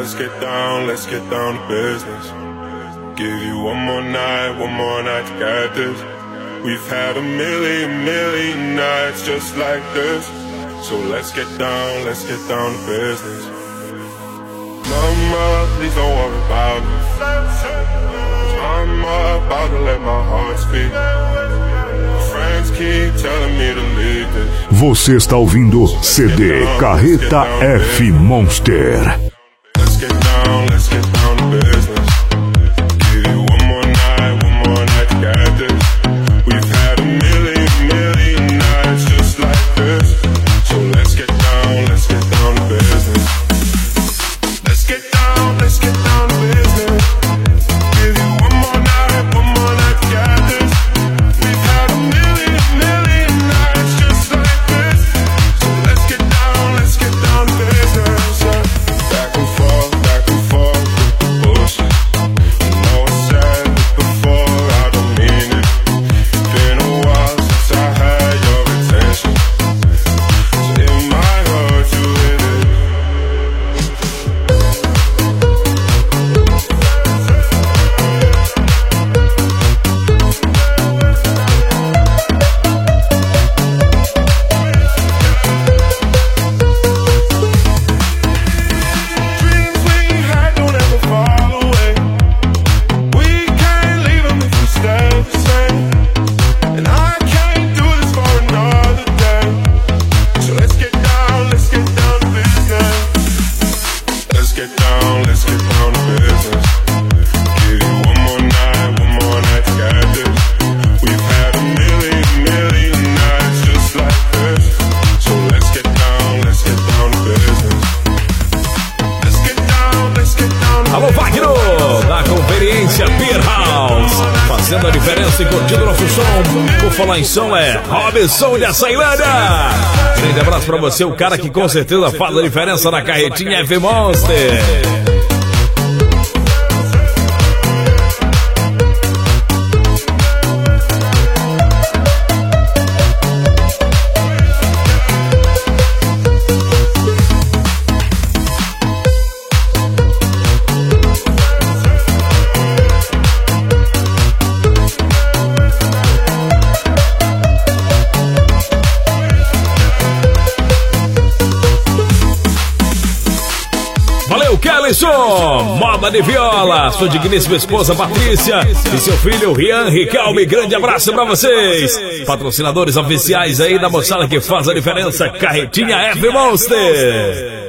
let's get down to business. Give you one more night to get this. We've had a million nights just like this. So let's get down to business. Mama, please don't worry about me. I'm about to let my heart speak. Friends keep telling me to leave this. Você está ouvindo CD Carreta F Monster. Let's get down to business. Give you one more night to get this. We've had a million nights just like this. So let's get down to business. Let's get down to business. Give you one more night to get this. We've had a million nights just like this. So let's get down to business. Back and forth with the bullshit. You know I said it before, I don't mean it. Been a while since I had your attention. So it might hurt you with it. Dreams we had don't ever fall away. We can't leave them if we stay the same. And I can't do this for another day. So let's get down to business. Let's get down to business. Give you one more night to get this. We've had a million nights just like this. So let's get down to business. Let's get down to Alô, Wagner, da Conveniência Beer House, fazendo a diferença e curtindo nosso som. Por falar em som, é Robson de Açailândia. Grande abraço pra você, o cara que com certeza faz a diferença na carretinha F Monster. Valeu, Kellyson, moda de viola, sua digníssima esposa Patrícia e seu filho Rian Ricalme, grande abraço pra vocês. Patrocinadores oficiais aí da moçada que faz a diferença, Carretinha F Monster.